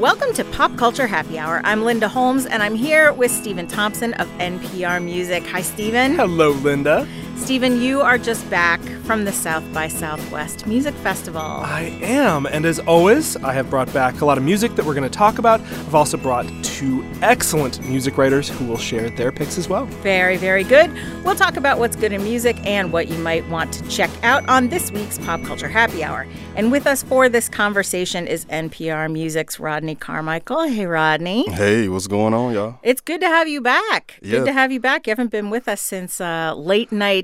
Welcome to Pop Culture Happy Hour. I'm Linda Holmes, and I'm here with Stephen Thompson of NPR Music. Hi, Stephen. Hello, Linda. Stephen, you are just back from the South by Southwest Music Festival. I am, and as always, I have brought back a lot of music that we're going to talk about. I've also brought two excellent music writers who will share their picks as well. Very, very good. We'll talk about what's good in music and what you might want to check out on this week's Pop Culture Happy Hour. And with us for this conversation is NPR Music's Rodney Carmichael. Hey, Rodney. Hey, what's going on, y'all? It's good to have you back. Yeah. Good to have you back. You haven't been with us since late night,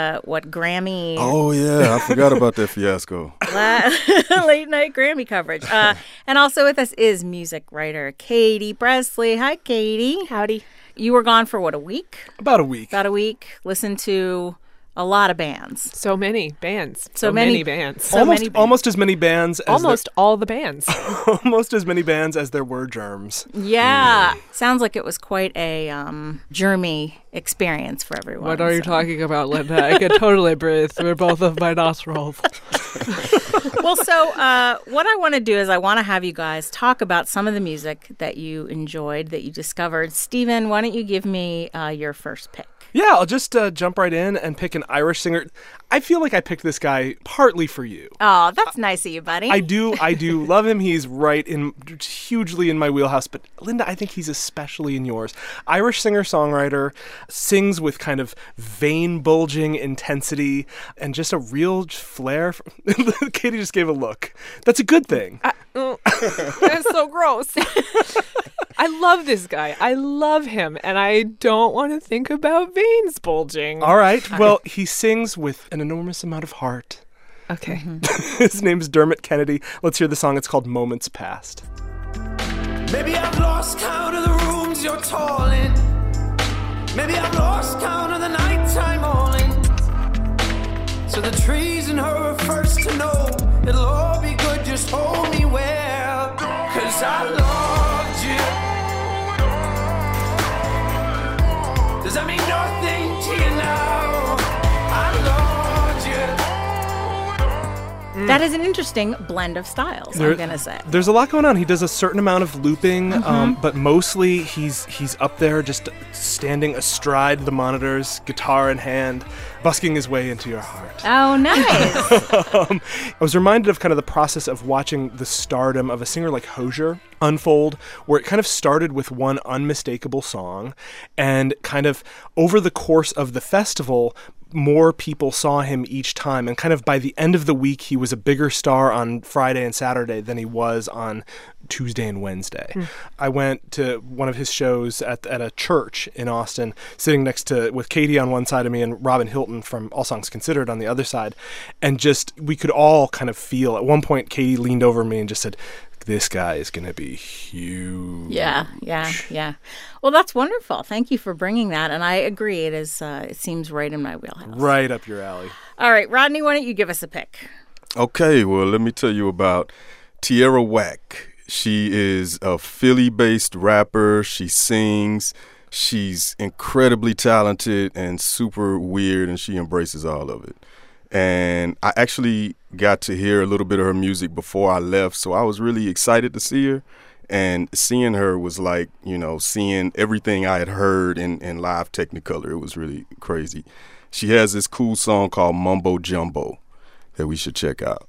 Grammy? Oh, yeah, I forgot about that fiasco. Late night Grammy coverage. And also with us is music writer Katie Bresley. Hi, Katie. Howdy. You were gone for, what, a week? About a week. Listened to a lot of bands. So many bands. So many bands. Almost as many bands as all the bands. almost as many bands as there were germs. Yeah. Sounds like it was quite a germy experience for everyone. What are you talking about, Linda? I can totally breathe through both of my nostrils. Well, so what I want to do is I want to have you guys talk about some of the music that you enjoyed, that you discovered. Stephen, why don't you give me your first pick? Yeah, I'll just jump right in and pick an Irish singer. I feel like I picked this guy partly for you. Oh, that's nice of you, buddy. I do love him. He's hugely in my wheelhouse. But Linda, I think he's especially in yours. Irish singer-songwriter, sings with kind of vein-bulging intensity and just a real flair. Katie just gave a look. That's a good thing. That's so gross. I love this guy. I love him. And I don't want to think about veins bulging. All right. Well, he sings with an enormous amount of heart. Okay. His name's Dermot Kennedy. Let's hear the song. It's called Moments Past. Maybe I've lost count of the rooms you're tall in. Maybe I've lost count of the nighttime hauling. So the treason her first to know. It'll all be good, just hold me well. 'Cause I loved you. Does that mean nothing to you now? I loved you. That is an interesting blend of styles, I'm going to say. There's a lot going on. He does a certain amount of looping, but mostly he's up there just standing astride the monitors, guitar in hand, busking his way into your heart. Oh, nice. I was reminded of kind of the process of watching the stardom of a singer like Hozier unfold, where it kind of started with one unmistakable song, and kind of over the course of the festival, more people saw him each time, and kind of by the end of the week, he was a bigger star on Friday and Saturday than he was on Tuesday and Wednesday. I went to one of his shows at a church in Austin, sitting next to with Katie on one side of me and Robin Hilton from All Songs Considered on the other side, and just we could all kind of feel. At one point, Katie leaned over me and just said, "This guy is going to be huge." Yeah. Well, that's wonderful. Thank you for bringing that. And I agree. It is. It seems right in my wheelhouse. Right up your alley. All right, Rodney, why don't you give us a pick? Okay, well, let me tell you about Tierra Whack. She is a Philly-based rapper. She sings. She's incredibly talented and super weird, and she embraces all of it. And I actually got to hear a little bit of her music before I left, so I was really excited to see her. And seeing her was like, seeing everything I had heard in live Technicolor. It was really crazy. She has this cool song called Mumbo Jumbo that we should check out.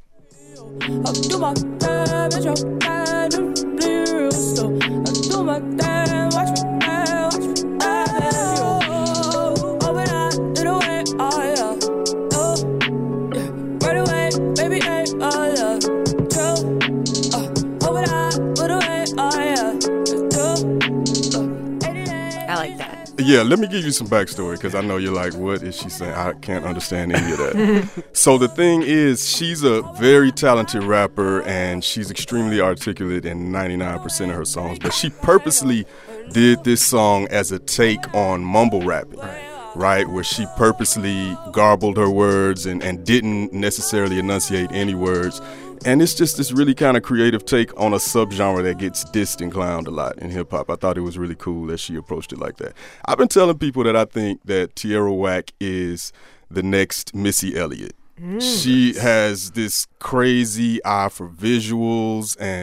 I like that. Yeah, let me give you some backstory, because I know you're like, what is she saying? I can't understand any of that. So the thing is, she's a very talented rapper, and she's extremely articulate in 99% of her songs, but she purposely did this song as a take on mumble rapping, right? Where she purposely garbled her words and didn't necessarily enunciate any words. And it's just this really kind of creative take on a subgenre that gets dissed and clowned a lot in hip-hop. I thought it was really cool that she approached it like that. I've been telling people that I think that Tierra Whack is the next Missy Elliott. She has this crazy eye for visuals, and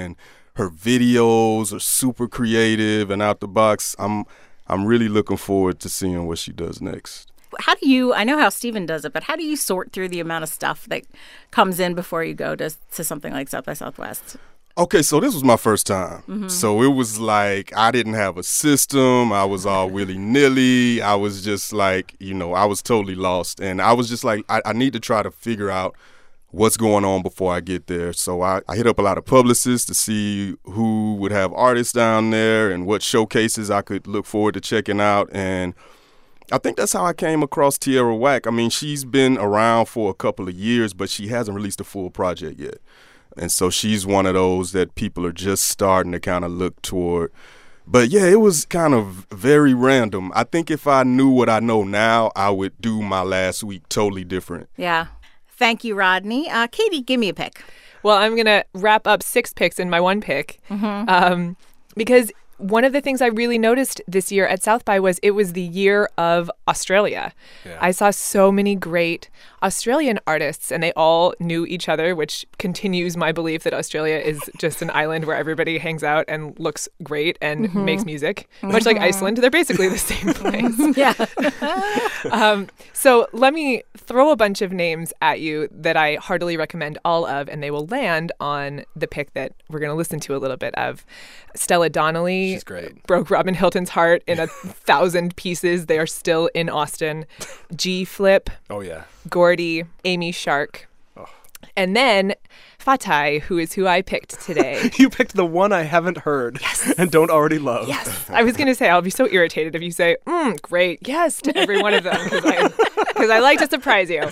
Her videos are super creative and out the box. I'm really looking forward to seeing what she does next. How do you, I know how Steven does it, but how do you sort through the amount of stuff that comes in before you go to something like South by Southwest? Okay, so this was my first time. Mm-hmm. So it was like I didn't have a system. I was all willy-nilly. I was just like, I was totally lost. And I was just like, I need to try to figure out what's going on before I get there. So I hit up a lot of publicists to see who would have artists down there and what showcases I could look forward to checking out. And I think that's how I came across Tierra Whack. I mean, she's been around for a couple of years, but she hasn't released a full project yet. And so she's one of those that people are just starting to kind of look toward. But yeah, it was kind of very random. I think if I knew what I know now, I would do my last week totally different. Yeah. Thank you, Rodney. Katie, give me a pick. Well, I'm going to wrap up 6 picks in my 1 pick because one of the things I really noticed this year at South by was it was the year of Australia. Yeah. I saw so many great Australian artists, and they all knew each other, which continues my belief that Australia is just an island where everybody hangs out and looks great and makes music. Much like Iceland, they're basically the same place. Yeah. So let me throw a bunch of names at you that I heartily recommend all of, and they will land on the pick that we're going to listen to a little bit of. Stella Donnelly. She's great. Broke Robin Hilton's heart in 1,000 pieces. They are still in Austin. G-Flip. Oh, yeah. Gordy. Amy Shark. Oh. And then Fatai, who is who I picked today. You picked the one I haven't heard and don't already love. Yes. I was going to say, I'll be so irritated if you say, great, yes, to every one of them, because I like to surprise you.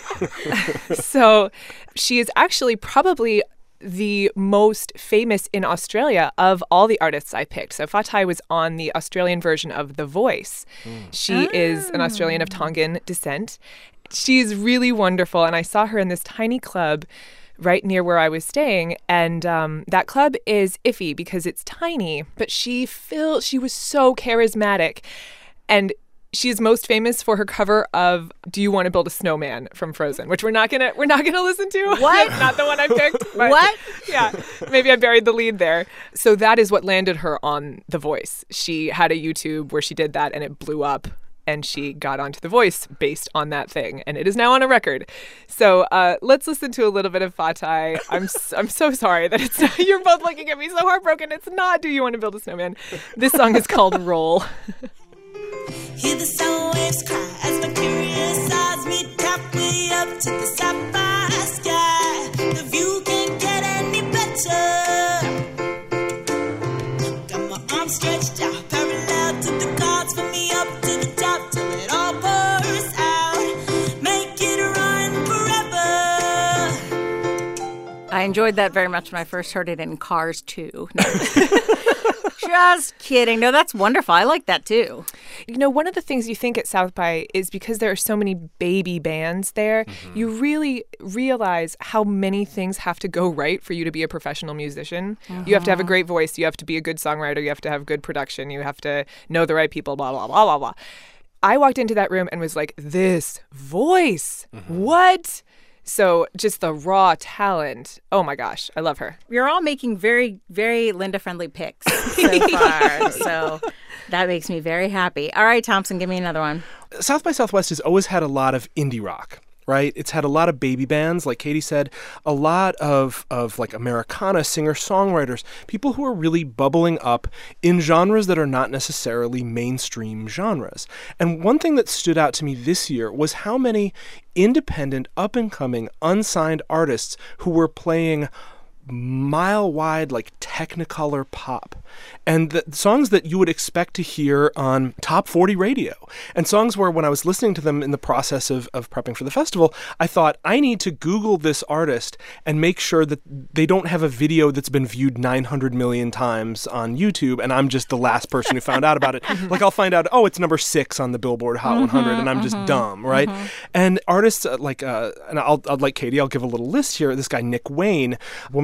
So she is actually probably the most famous in Australia of all the artists I picked. So Fatai was on the Australian version of The Voice. She is an Australian of Tongan descent. She's really wonderful, and I saw her in this tiny club right near where I was staying, and that club is iffy because it's tiny, but she was so charismatic, and she's most famous for her cover of "Do You Want to Build a Snowman" from Frozen, which we're not gonna listen to. What? Not the one I picked. But what? Yeah, maybe I buried the lead there. So that is what landed her on The Voice. She had a YouTube where she did that, and it blew up. And she got onto The Voice based on that thing, and it is now on a record. So let's listen to a little bit of Fatai. I'm so sorry that it's not, you're both looking at me so heartbroken. It's not "Do You Want to Build a Snowman." This song is called "Roll." Hear the sound waves cry as my curious eyes meet halfway up to the sapphire sky. The view can't get any better. Got my arms stretched out, parallel to the clouds, for me up to the top till it all pours out. Make it run forever. I enjoyed that very much when I first heard it in Cars 2. No. Just kidding. No, that's wonderful. I like that too. You know, one of the things you think at South by is because there are so many baby bands there, you really realize how many things have to go right for you to be a professional musician. You have to have a great voice. You have to be a good songwriter. You have to have good production. You have to know the right people, blah, blah, blah, blah, blah. I walked into that room and was like, this voice, what? So just the raw talent. Oh, my gosh. I love her. You're all making very, very Linda-friendly picks so far. So that makes me very happy. All right, Thompson, give me another one. South by Southwest has always had a lot of indie rock. Right? It's had a lot of baby bands, like Katie said, a lot of like Americana singer-songwriters, people who are really bubbling up in genres that are not necessarily mainstream genres. And one thing that stood out to me this year was how many independent, up-and-coming, unsigned artists who were playing mile-wide, like Technicolor pop, and the songs that you would expect to hear on top 40 radio, and songs where when I was listening to them in the process of prepping for the festival, I thought, I need to Google this artist and make sure that they don't have a video that's been viewed 900 million times on YouTube, and I'm just the last person who found out about it. Like, I'll find out, oh, it's number 6 on the Billboard Hot 100, and I'm just dumb, right? And artists and I'll like Katie, I'll give a little list here. This guy, Nick Wayne, a woman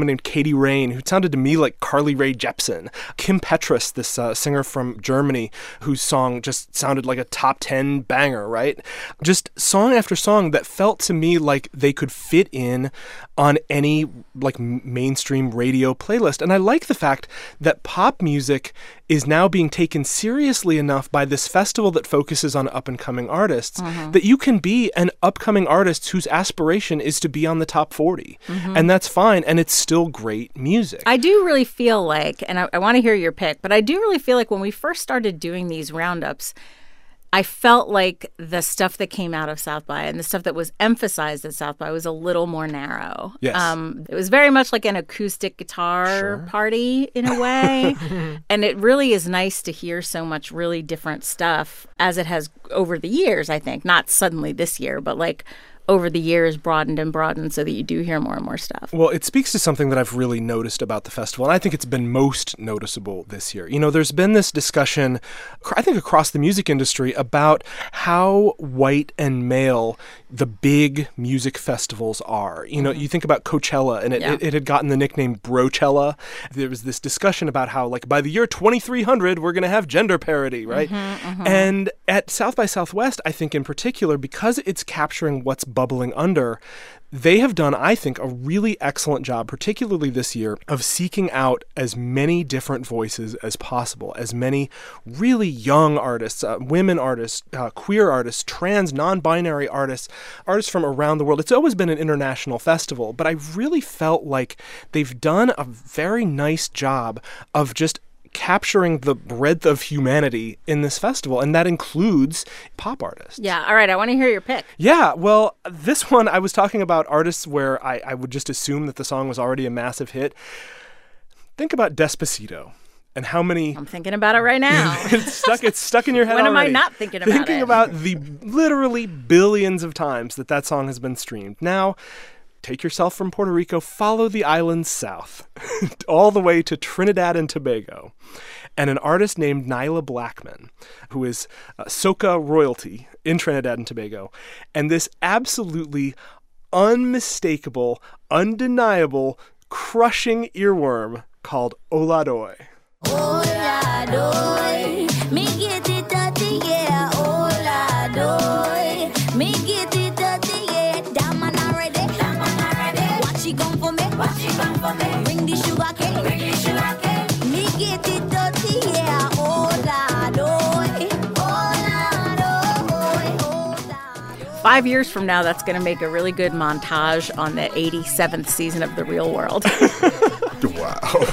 named Katie Rain, who sounded to me like Carly Rae Jepsen. Kim Petras, this singer from Germany, whose song just sounded like a top 10 banger, right? Just song after song that felt to me like they could fit in on any like mainstream radio playlist. And I like the fact that pop music is now being taken seriously enough by this festival that focuses on up-and-coming artists that you can be an upcoming artist whose aspiration is to be on the top 40. And that's fine, and it's still great music. I do really feel like, and I want to hear your pick, but I do really feel like when we first started doing these roundups, I felt like the stuff that came out of South by and the stuff that was emphasized at South by was a little more narrow. Yes. It was very much like an acoustic guitar party in a way. And it really is nice to hear so much really different stuff as it has over the years, I think. Not suddenly this year, but like over the years broadened and broadened so that you do hear more and more stuff. Well, it speaks to something that I've really noticed about the festival, and I think it's been most noticeable this year. You know, there's been this discussion, I think across the music industry, about how white and male the big music festivals are. You know, you think about Coachella, and it had gotten the nickname Brochella. There was this discussion about how, like, by the year 2300, we're going to have gender parity, right? And at South by Southwest, I think in particular, because it's capturing what's bubbling under, they have done, I think, a really excellent job, particularly this year, of seeking out as many different voices as possible, as many really young artists, women artists, queer artists, trans, non-binary artists, artists from around the world. It's always been an international festival, but I really felt like they've done a very nice job of just capturing the breadth of humanity in this festival, and that includes pop artists. Yeah, all right, I want to hear your pick. Yeah, well, this one, I was talking about artists where I would just assume that the song was already a massive hit. Think about Despacito and how many... I'm thinking about it right now. It's stuck in your head When already. am I not thinking about it? Thinking about the literally billions of times that song has been streamed. Now, take yourself from Puerto Rico, follow the islands south, all the way to Trinidad and Tobago, and an artist named Nyla Blackman, who is soca royalty in Trinidad and Tobago, and this absolutely unmistakable, undeniable, crushing earworm called Oladoy. Oladoy, me get it dirty, yeah, Oladoy, me get it dirty, yeah, damn man already. What she come for me? Bring the sugar cane, me get it dirty, yeah, Oladoy, Oladoy. 5 years from now, that's going to make a really good montage on the 87th season of The Real World. Wow.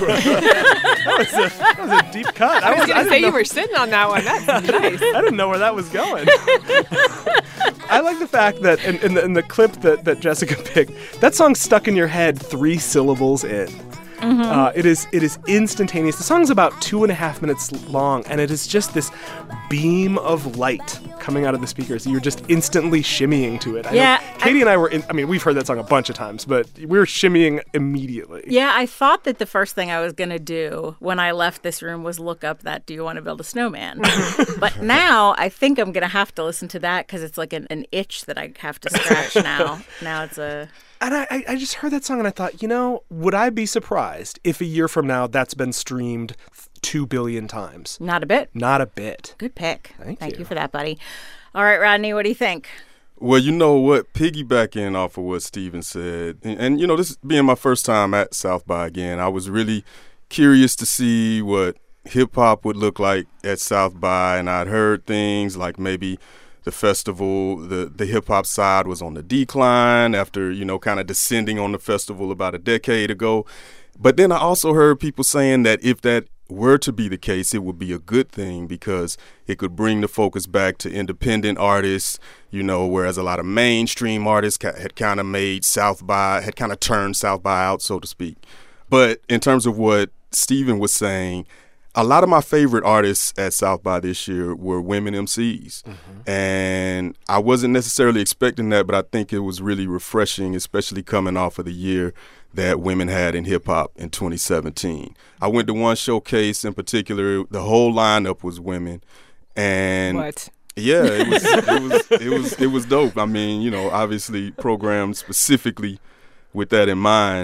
That was a deep cut. I was going to say you were sitting on that one. That's nice. I didn't know where that was going. I like the fact that in the clip that Jessica picked, that song stuck in your head 3 syllables in. It is instantaneous. The song's about 2.5 minutes long, and it is just this beam of light coming out of the speakers. You're just instantly shimmying to it. Katie and I were we've heard that song a bunch of times, but we were shimmying immediately. Yeah, I thought that the first thing I was going to do when I left this room was look up that Do You Want to Build a Snowman? But now I think I'm going to have to listen to that because it's like an itch that I have to scratch now. Now it's a... And I just heard that song and I thought, would I be surprised if a year from now that's been streamed 2 billion times? Not a bit. Not a bit. Good pick. Thank you for that, buddy. All right, Rodney, what do you think? Well, you know what? Piggybacking off of what Steven said, and this being my first time at South by again, I was really curious to see what hip-hop would look like at South by, and I'd heard things like maybe the festival, the hip-hop side was on the decline after, kind of descending on the festival about a decade ago. But then I also heard people saying that if that were to be the case, it would be a good thing because it could bring the focus back to independent artists, whereas a lot of mainstream artists had kind of made South by, had kind of turned South by out, so to speak. But in terms of what Steven was saying, a lot of my favorite artists at South by this year were women MCs. And I wasn't necessarily expecting that, but I think it was really refreshing, especially coming off of the year that women had in hip-hop in 2017. I went to one showcase in particular. The whole lineup was women. And what? Yeah, it was dope. I mean, obviously programmed specifically with that in mind.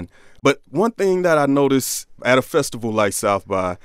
But one thing that I noticed at a festival like South by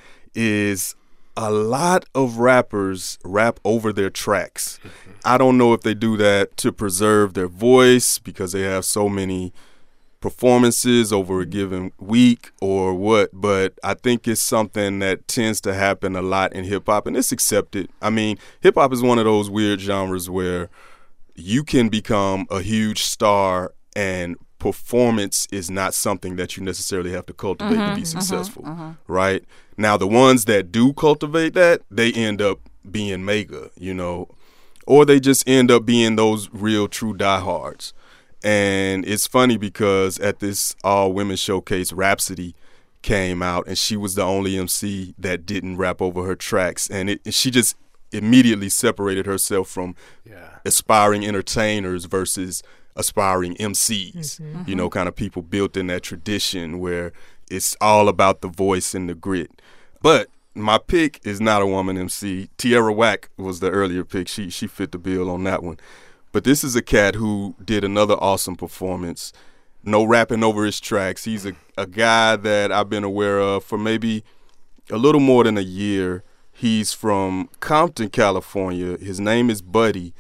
is a lot of rappers rap over their tracks. I don't know if they do that to preserve their voice because they have so many performances over a given week or what, but I think it's something that tends to happen a lot in hip-hop, and it's accepted. I mean, hip-hop is one of those weird genres where you can become a huge star and performance is not something that you necessarily have to cultivate to be successful, right? Now, the ones that do cultivate that, they end up being mega, you know, or they just end up being those real true diehards. And it's funny because at this all-women showcase, Rhapsody came out, and she was the only MC that didn't rap over her tracks. And she just immediately separated herself from aspiring entertainers versus aspiring MCs, you know, kind of people built in that tradition where it's all about the voice and the grit. But my pick is not a woman MC. Tierra Whack was the earlier pick. She fit the bill on that one. But this is a cat who did another awesome performance. No rapping over his tracks. He's a guy that I've been aware of for maybe a little more than a year. He's from Compton, California. His name is Buddy.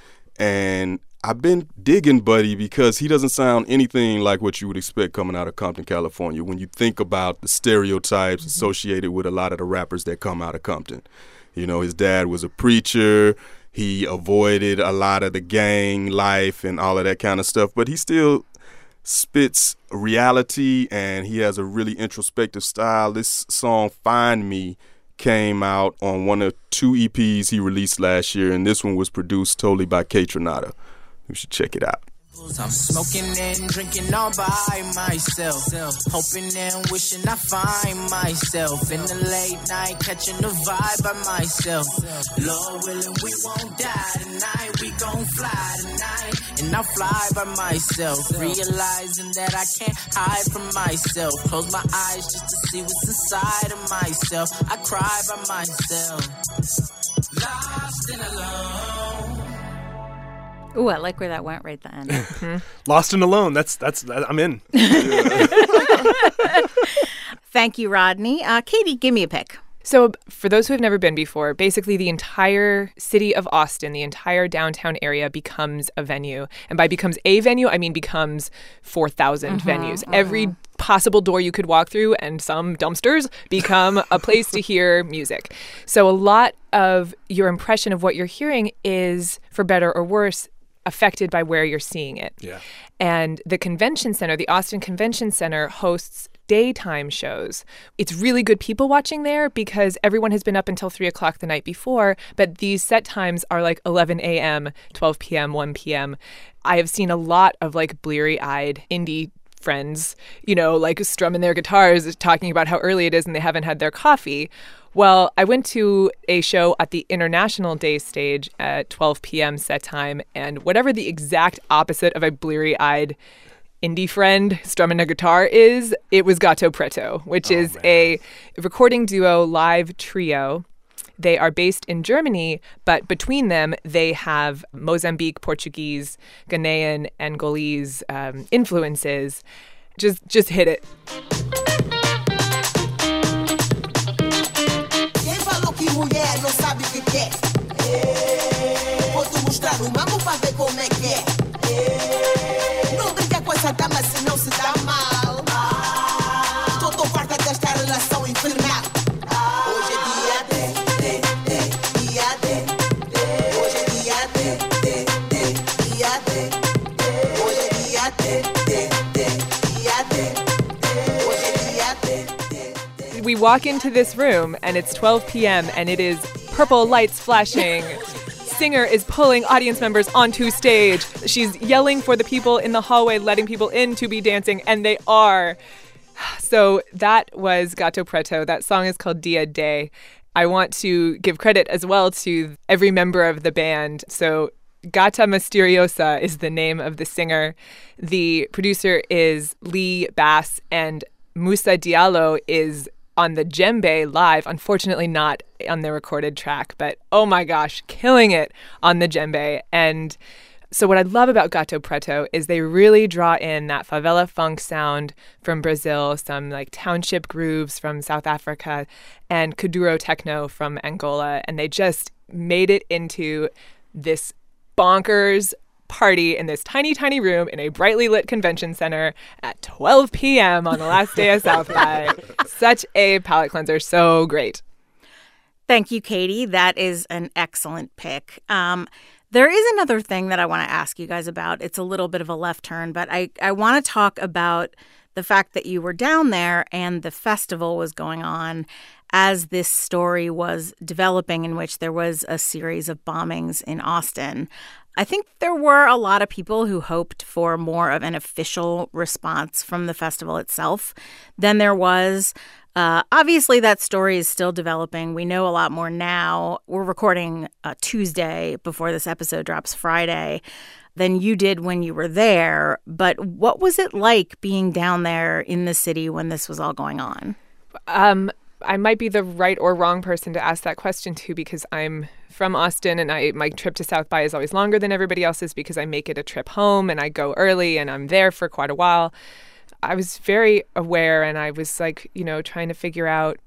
And I've been digging Buddy because he doesn't sound anything like what you would expect coming out of Compton, California when you think about the stereotypes associated with a lot of the rappers that come out of Compton. You know, his dad was a preacher. He avoided a lot of the gang life and all of that kind of stuff, but he still spits reality, and he has a really introspective style. This song, Find Me, came out on one of 2 EPs he released last year, and this one was produced totally by Kaytranada. You should check it out. I'm smoking and drinking all by myself, hoping and wishing I find myself in the late night, catching the vibe by myself. Lord willing, we won't die tonight, we gon' fly tonight, and I'll fly by myself, realizing that I can't hide from myself. Close my eyes just to see what's inside of myself. I cry by myself, lost and alone. Ooh, I like where that went right then. Lost and Alone. That's I'm in. Thank you, Rodney. Katie, give me a pick. So for those who have never been before, basically the entire city of Austin, the entire downtown area becomes a venue. And by becomes a venue, I mean becomes 4,000 venues. Every possible door you could walk through and some dumpsters become a place to hear music. So a lot of your impression of what you're hearing is, for better or worse, affected by where you're seeing it. Yeah. And the convention center, the Austin Convention Center, hosts daytime shows. It's really good people watching there because everyone has been up until 3 o'clock the night before, but these set times are like 11 a.m., 12 p.m., 1 p.m. I have seen a lot of like bleary-eyed indie friends, you know, like strumming their guitars, talking about how early it is and they haven't had their coffee. Well, I went to a show at the International Day stage at 12 p.m. set time, and whatever the exact opposite of a bleary-eyed indie friend strumming a guitar is, it was Gato Preto, which is a recording duo live trio. They are based in Germany, but between them, they have Mozambique, Portuguese, Ghanaian, Angolese influences. Just hit it. Que mulher não sabe o que quer. Vou te mostrar o mambo pra ver como é que é. Não brinca com essa dama se não se dá mal. Tô farta desta relação infernal. Hoje é dia de, dia de. Hoje é dia de, dia de. Hoje é dia de, dia de. Hoje é dia de. We walk into this room and it's 12 p.m. and it is purple lights flashing. Singer is pulling audience members onto stage. She's yelling for the people in the hallway, letting people in to be dancing, and they are. So that was Gato Preto. That song is called Dia De. I want to give credit as well to every member of the band. So Gata Misteriosa is the name of the singer. The producer is Lee Bass, and Musa Diallo is on the djembe live, unfortunately not on the recorded track, but oh my gosh, killing it on the djembe. And So what I love about Gato Preto is they really draw in that favela funk sound from Brazil, some like township grooves from South Africa, and Kuduro techno from Angola. And they just made it into this bonkers party in this tiny, tiny room in a brightly lit convention center at 12 p.m. on the last day of South by. Such a palate cleanser. So great. Thank you, Katie. That is an excellent pick. There is another thing that I want to ask you guys about. It's a little bit of a left turn, but I want to talk about the fact that you were down there and the festival was going on as this story was developing, in which there was a series of bombings in Austin. I think there were a lot of people who hoped for more of an official response from the festival itself than there was. Obviously, that story is still developing. We know a lot more now. We're recording Tuesday before this episode drops Friday than you did when you were there. But what was it like being down there in the city when this was all going on? I might be the right or wrong person to ask that question to, because I'm from Austin and my trip to South by is always longer than everybody else's because I make it a trip home and I go early and I'm there for quite a while. I was very aware, and I was like, trying to figure out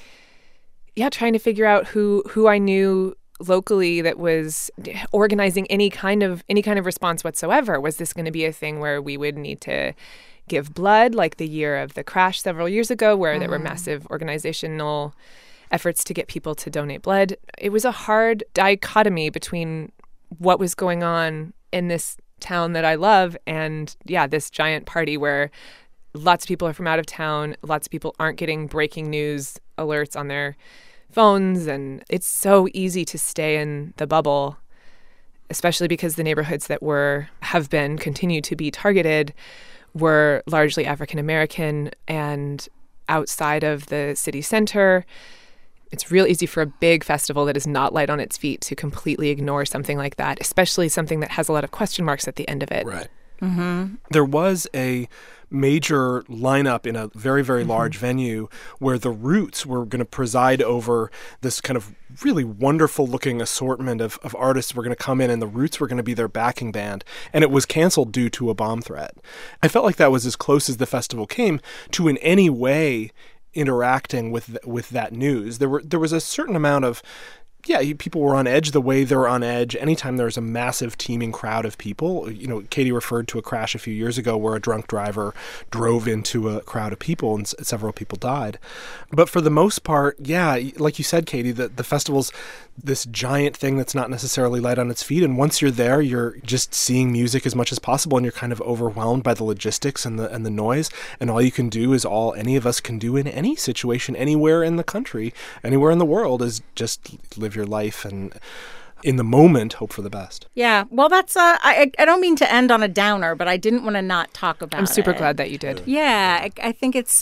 who I knew locally that was organizing any kind of response whatsoever. Was this going to be a thing where we would need to give blood, like the year of the crash several years ago, where there were massive organizational efforts to get people to donate blood? It was a hard dichotomy between what was going on in this town that I love and, this giant party where lots of people are from out of town. Lots of people aren't getting breaking news alerts on their phones. And it's so easy to stay in the bubble, especially because the neighborhoods that continue to be targeted were largely African American and outside of the city center. It's real easy for a big festival that is not light on its feet to completely ignore something like that, especially something that has a lot of question marks at the end of it. Right. Mm-hmm. There was a major lineup in a very, very large venue where the Roots were going to preside over this kind of really wonderful looking assortment of artists were going to come in, and the Roots were going to be their backing band. And it was canceled due to a bomb threat. I felt like that was as close as the festival came to in any way interacting with that news. There was a certain amount of people were on edge the way they're on edge anytime there's a massive teeming crowd of people. Katie referred to a crash a few years ago where a drunk driver drove into a crowd of people and several people died. But for the most part, like you said, Katie, the festival's this giant thing that's not necessarily light on its feet. And once you're there, you're just seeing music as much as possible, and you're kind of overwhelmed by the logistics and the noise. And all you can do is all any of us can do in any situation, anywhere in the country, anywhere in the world, is just live your life and in the moment hope for the best. Yeah, well, that's I don't mean to end on a downer, but I didn't want to not talk about it. I'm super glad that you did. Yeah, I think it's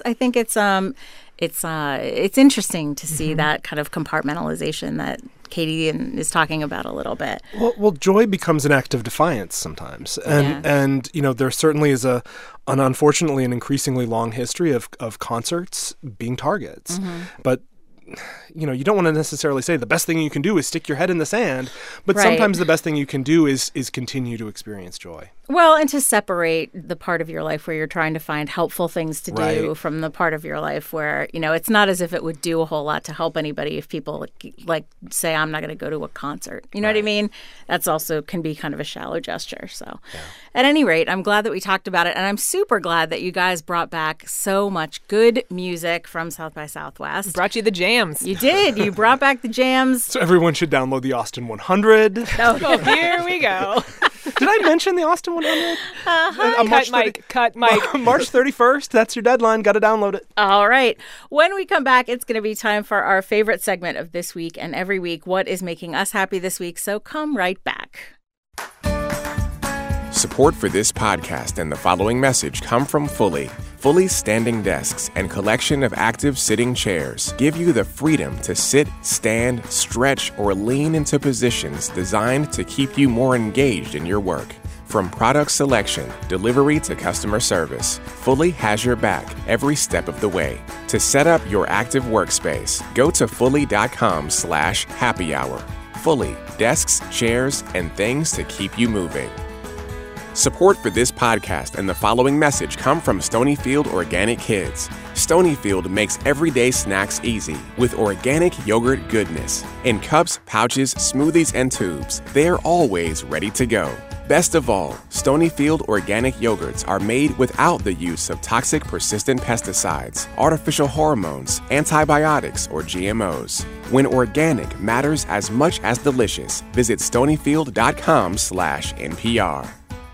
interesting to see that kind of compartmentalization that Katie is talking about a little bit. Well, joy becomes an act of defiance sometimes, and there certainly is unfortunately an increasingly long history of concerts being targets, but. You don't want to necessarily say the best thing you can do is stick your head in the sand, but sometimes the best thing you can do is continue to experience joy. Well, and to separate the part of your life where you're trying to find helpful things to do from the part of your life where, it's not as if it would do a whole lot to help anybody if people like say, I'm not going to go to a concert. You know what I mean? That's also can be kind of a shallow gesture. So at any rate, I'm glad that we talked about it. And I'm super glad that you guys brought back so much good music from South by Southwest. Brought you the jams. You did. You brought back the jams. So everyone should download the Austin 100. Oh, here we go. Did I mention the Austin 100? Cut Mike. March 31st. That's your deadline. Got to download it. All right. When we come back, it's going to be time for our favorite segment of this week and every week. What is making us happy this week? So come right back. Support for this podcast and the following message come from Fully. Fully's standing desks and collection of active sitting chairs give you the freedom to sit, stand, stretch, or lean into positions designed to keep you more engaged in your work. From product selection, delivery to customer service, Fully has your back every step of the way. To set up your active workspace, go to fully.com/happy hour. Fully, desks, chairs, and things to keep you moving. Support for this podcast and the following message come from Stonyfield Organic Kids. Stonyfield makes everyday snacks easy with organic yogurt goodness. In cups, pouches, smoothies, and tubes, they're always ready to go. Best of all, Stonyfield organic yogurts are made without the use of toxic persistent pesticides, artificial hormones, antibiotics, or GMOs. When organic matters as much as delicious, visit stonyfield.com/NPR.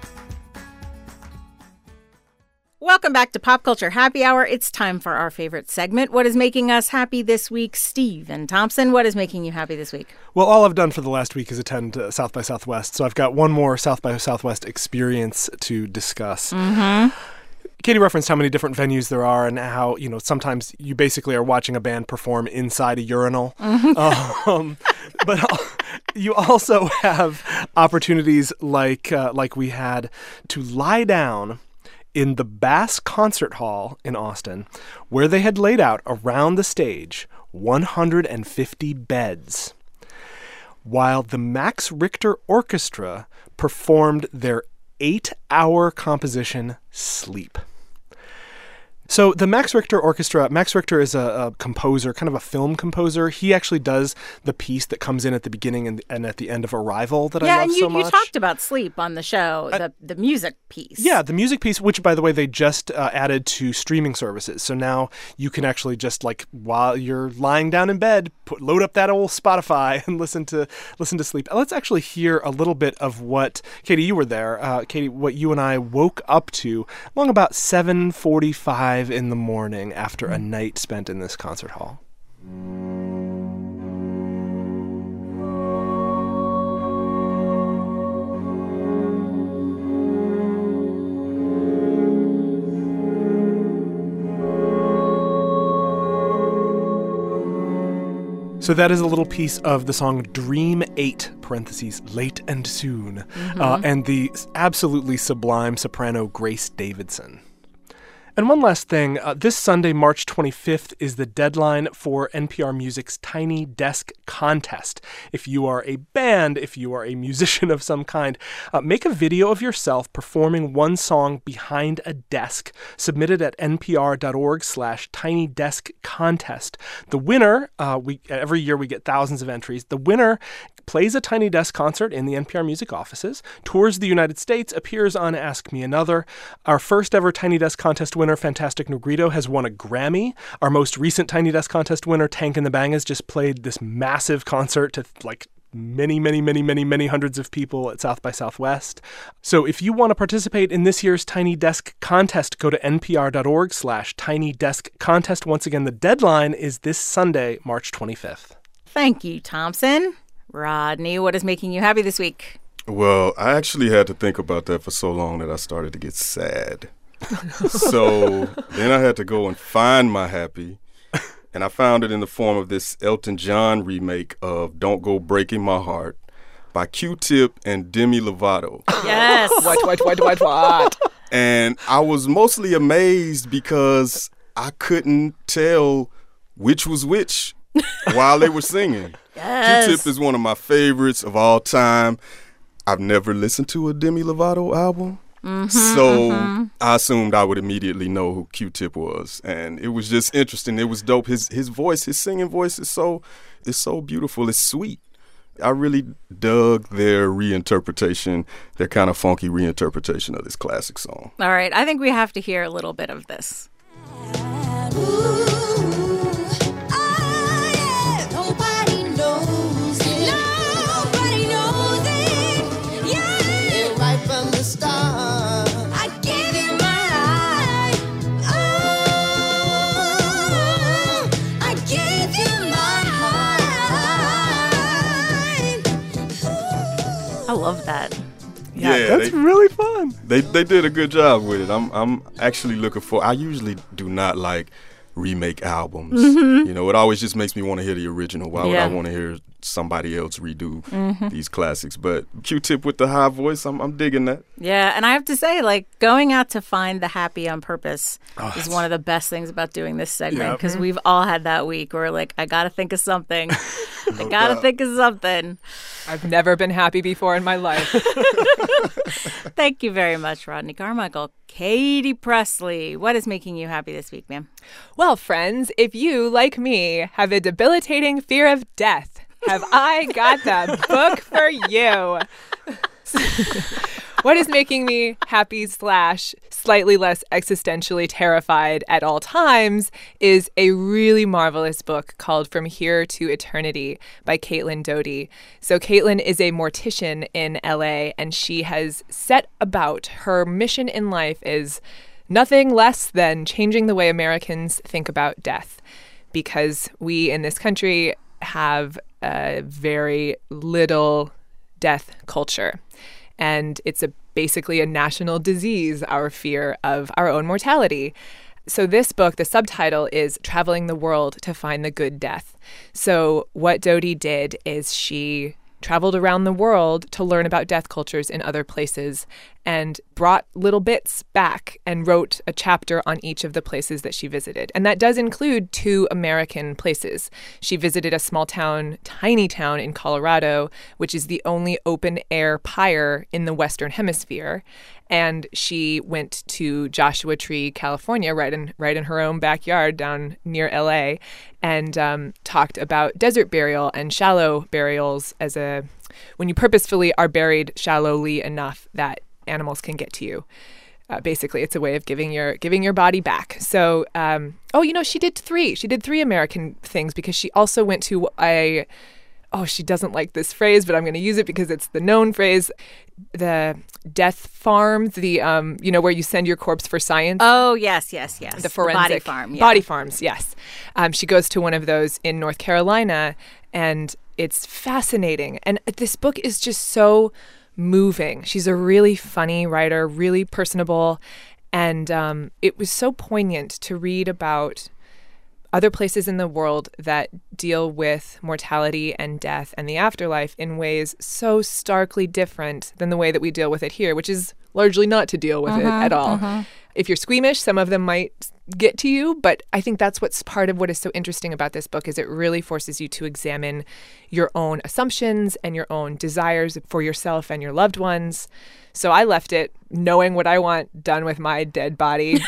Welcome back to Pop Culture Happy Hour. It's time for our favorite segment. What is making us happy this week? Steve and Thompson, what is making you happy this week? Well, all I've done for the last week is attend South by Southwest, so I've got one more South by Southwest experience to discuss. Katie referenced how many different venues there are and how, sometimes you basically are watching a band perform inside a urinal. But you also have opportunities like we had to lie down in the Bass Concert Hall in Austin, where they had laid out around the stage 150 beds, while the Max Richter Orchestra performed their 8-hour composition, Sleep. So the Max Richter Orchestra, Max Richter is a composer, kind of a film composer. He actually does the piece that comes in at the beginning and at the end of Arrival that I love so much. Yeah, and you talked about Sleep on the show, the music piece. Yeah, the music piece, which, by the way, they just added to streaming services. So now you can actually just, while you're lying down in bed, load up that old Spotify and listen to Sleep. Let's actually hear a little bit of what, Katie, you were there, Katie, what you and I woke up to along about 7:45 in the morning after a night spent in this concert hall. So that is a little piece of the song Dream 8, parentheses, Late and Soon, and the absolutely sublime soprano Grace Davidson. And one last thing, this Sunday, March 25th, is the deadline for NPR Music's Tiny Desk Contest. If you are a band, if you are a musician of some kind, make a video of yourself performing one song behind a desk, submitted at npr.org/tinydeskcontest. The winner, every year we get thousands of entries, the winner plays a Tiny Desk concert in the NPR Music offices, tours the United States, appears on Ask Me Another. Our first ever Tiny Desk Contest winner, Fantastic Negrito, has won a Grammy. Our most recent Tiny Desk Contest winner, Tank and the Bangas, just played this massive concert to many hundreds of people at South by Southwest. So if you want to participate in this year's Tiny Desk Contest, go to npr.org/tinydeskcontest. Once again, the deadline is this Sunday, March 25th. Thank you, Thompson. Rodney, what is making you happy this week? Well, I actually had to think about that for so long that I started to get sad. So then I had to go and find my happy, and I found it in the form of this Elton John remake of Don't Go Breaking My Heart by Q-Tip and Demi Lovato. Yes. What? And I was mostly amazed because I couldn't tell which was which while they were singing. Yes. Q-Tip is one of my favorites of all time. I've never listened to a Demi Lovato album. So I assumed I would immediately know who Q-Tip was, and it was just interesting. It was dope. His voice, his singing voice is so beautiful. It's sweet. I really dug their reinterpretation, their kind of funky reinterpretation of this classic song. All right, I think we have to hear a little bit of this. I love that. Yeah, that's really fun. They did a good job with it. I'm actually looking for. I usually do not like remake albums. It always just makes me want to hear the original. Why would I want to hear somebody else redo these classics. But Q-Tip with the high voice, I'm digging that. Yeah, and I have to say, like, going out to find the happy on purpose is one of the best things about doing this segment, because we've all had that week where, like, I got to think of something. I got to think of something. I've never been happy before in my life. Thank you very much, Rodney Carmichael. Katie Presley, what is making you happy this week, ma'am? Well, friends, if you, like me, have a debilitating fear of death, have I got the book for you. What is making me happy / slightly less existentially terrified at all times is a really marvelous book called From Here to Eternity by Caitlin Doughty. So Caitlin is a mortician in LA, and she has set about her mission in life is nothing less than changing the way Americans think about death, because we in this country have a very little death culture. And it's basically a national disease, our fear of our own mortality. So this book, the subtitle is Traveling the World to Find the Good Death. So what Doughty did is she traveled around the world to learn about death cultures in other places and brought little bits back and wrote a chapter on each of the places that she visited. And that does include 2 American places. She visited a small town, tiny town in Colorado, which is the only open-air pyre in the Western Hemisphere. And she went to Joshua Tree, California, right in her own backyard down near LA, and talked about desert burial and shallow burials as when you purposefully are buried shallowly enough that animals can get to you. Basically, it's a way of giving your body back. So, she did 3. She did 3 American things, because she also went to she doesn't like this phrase, but I'm going to use it because it's the known phrase, the death farm, where you send your corpse for science. Oh, yes. The forensic body farm. Yeah. Body farms, yes. She goes to one of those in North Carolina, and it's fascinating. And this book is just so moving. She's a really funny writer, really personable, and it was so poignant to read about other places in the world that deal with mortality and death and the afterlife in ways so starkly different than the way that we deal with it here, which is largely not to deal with it at all. If you're squeamish, some of them might get to you, but I think that's what's part of what is so interesting about this book, is it really forces you to examine your own assumptions and your own desires for yourself and your loved ones. So I left it knowing what I want done with my dead body.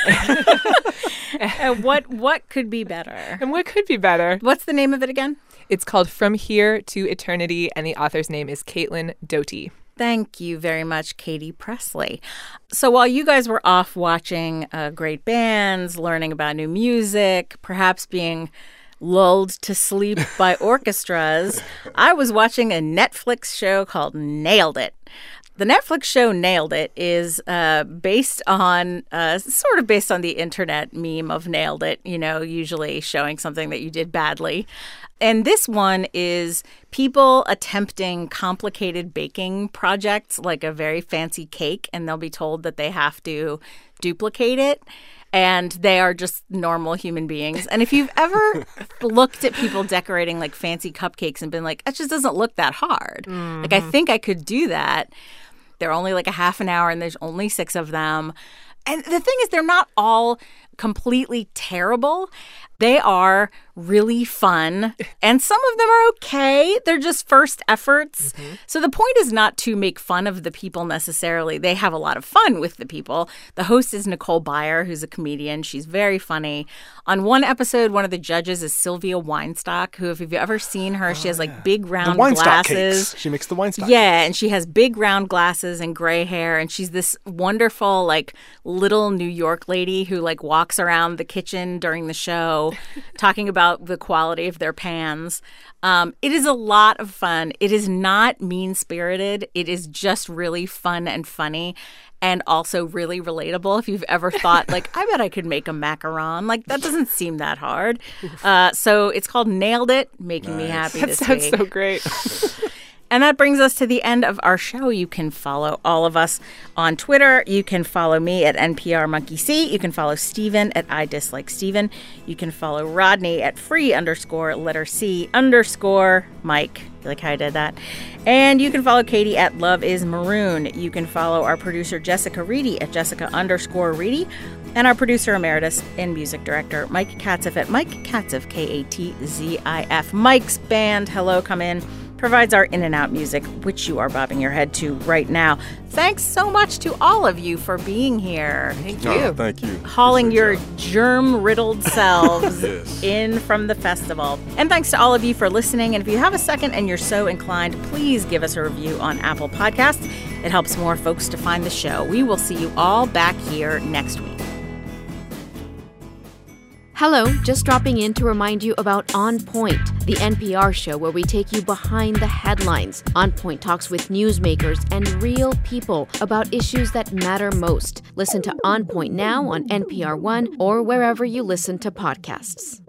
And what could be better? And what could be better? What's the name of it again? It's called From Here to Eternity, and the author's name is Caitlin Doughty. Thank you very much, Katie Presley. So while you guys were off watching great bands, learning about new music, perhaps being lulled to sleep by orchestras, I was watching a Netflix show called Nailed It. The Netflix show Nailed It is based on the internet meme of Nailed It, usually showing something that you did badly. And this one is people attempting complicated baking projects, like a very fancy cake, and they'll be told that they have to duplicate it. And they are just normal human beings. And if you've ever looked at people decorating like fancy cupcakes and been like, it just doesn't look that hard. Like, I think I could do that. They're only like a half an hour and there's only 6 of them. And the thing is, they're not all completely terrible. They are really fun, and some of them are okay. They're just first efforts. So the point is not to make fun of the people necessarily. They have a lot of fun with the people. The host is Nicole Byer, who's a comedian. She's very funny. On one episode, one of the judges is Sylvia Weinstock, who, if you've ever seen her, she has like big round glasses. Cakes. She makes the Weinstock Yeah, cakes. And she has big round glasses and gray hair, and she's this wonderful like little New York lady who like walks around the kitchen during the show talking about the quality of their pans. It is a lot of fun. It is not mean-spirited. It is just really fun and funny, and also really relatable. If you've ever thought, like, I bet I could make a macaron. Like, that doesn't seem that hard. So it's called Nailed It, making me happy this week. That sounds so great. And that brings us to the end of our show. You can follow all of us on Twitter. You can follow me at NPR Monkey C. You can follow Steven at I Dislike Steven. You can follow Rodney at free_letter_C_Mike. You like how I did that? And you can follow Katie at Love is Maroon. You can follow our producer Jessica Reedy at Jessica_Reedy. And our producer emeritus and music director Mike Katzif at Mike Katzif, Katzif. Mike's band, Hello Come In, provides our in and out music, which you are bobbing your head to right now. Thanks so much to all of you for being here. Thank you. Oh, thank you. Hauling your germ-riddled selves in from the festival. And thanks to all of you for listening. And if you have a second and you're so inclined, please give us a review on Apple Podcasts. It helps more folks to find the show. We will see you all back here next week. Hello, just dropping in to remind you about On Point, the NPR show where we take you behind the headlines. On Point talks with newsmakers and real people about issues that matter most. Listen to On Point now on NPR One or wherever you listen to podcasts.